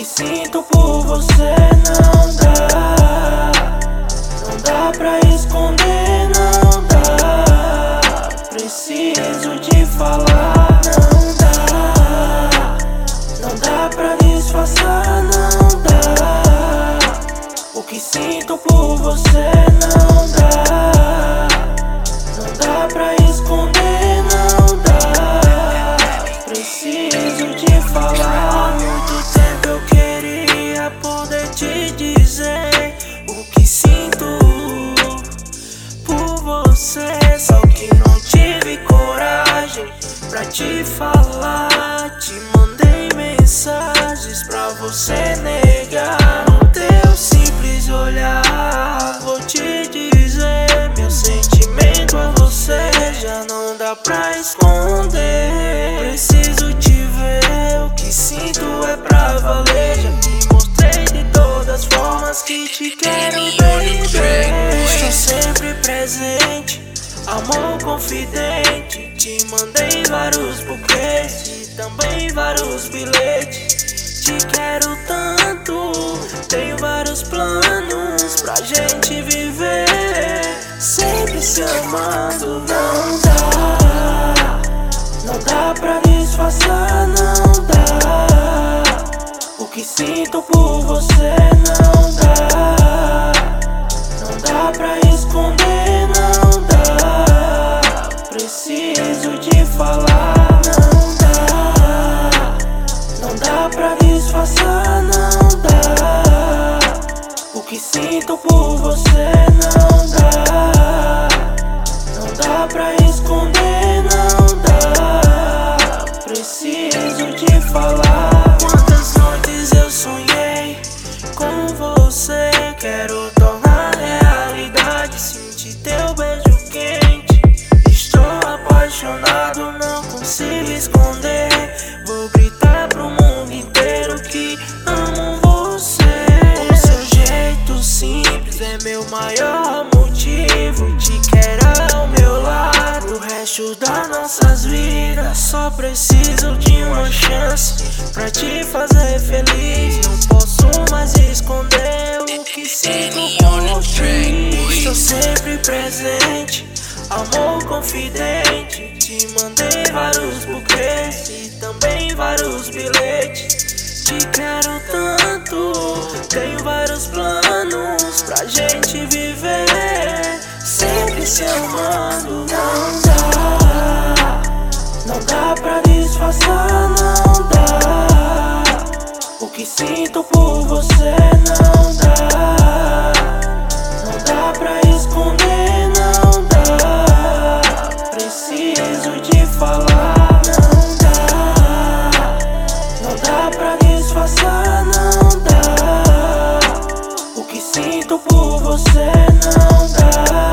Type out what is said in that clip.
que sinto por você não dá. Não dá pra esconder, não dá. Preciso te falar, não dá. Não dá pra disfarçar, não dá. O que sinto por você não dá. Não dá pra esconder, não dá. Preciso te falar. Há muito tempo eu queria poder te dizer o que sinto por você, só que não tive coragem pra te falar. Te mandei mensagens pra você negar. No teu simples olhar vou te dizer, meu sentimento a você já não dá pra esconder. Preciso te ver, o que sinto é pra valer. Já te mostrei de todas as formas que te quero, baby. Estou sempre presente, amor confidente. Te mandei vários buquês e também vários bilhetes. Te quero tanto, tenho vários planos pra gente viver, sempre se amando. Não dá, não dá pra disfarçar, não dá. O que sinto por você não dá. Não dá pra esconder, não dá. Preciso te falar, não dá. Não dá pra disfarçar, não dá. O que sinto por você não dá. Não dá pra esconder, não dá. Preciso te falar. Quantas noites eu sonhei com você, quero tornar realidade, sentir teu beijo quente. Estou apaixonado, não consigo esconder. Vou gritar pro mundo inteiro que amo você. O seu jeito simples é meu maior motivo. Te quero ao meu lado o resto das nossas vidas. Só preciso de uma chance pra te fazer feliz. Não posso mais esconder o que sinto por ti. Estou sempre presente, amor confidente. Te mandei vários buquês e também vários bilhetes. Te quero tanto, tenho vários planos pra gente viver, sempre se amando. Não dá, não dá pra disfarçar, não dá. O que sinto por você não dá. Não dá pra esconder, não dá. Preciso te falar, não dá. Não dá pra disfarçar, não dá. O que sinto por você não dá.